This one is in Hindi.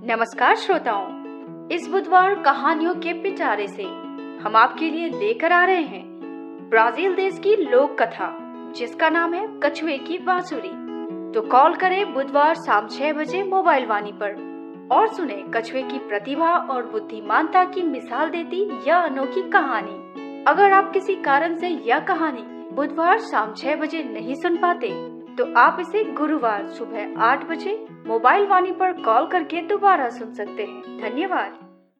नमस्कार श्रोताओं, इस बुधवार कहानियों के पिटारे से हम आपके लिए लेकर आ रहे हैं ब्राजील देश की लोक कथा जिसका नाम है कछुए की बांसुरी। तो कॉल करें बुधवार शाम 6 बजे मोबाइल वाणी पर और सुने कछुए की प्रतिभा और बुद्धिमानता की मिसाल देती यह अनोखी कहानी। अगर आप किसी कारण से यह कहानी बुधवार शाम 6 बजे नहीं सुन पाते तो आप इसे गुरुवार सुबह 8 बजे मोबाइल वाणी पर कॉल करके दोबारा सुन सकते हैं। धन्यवाद।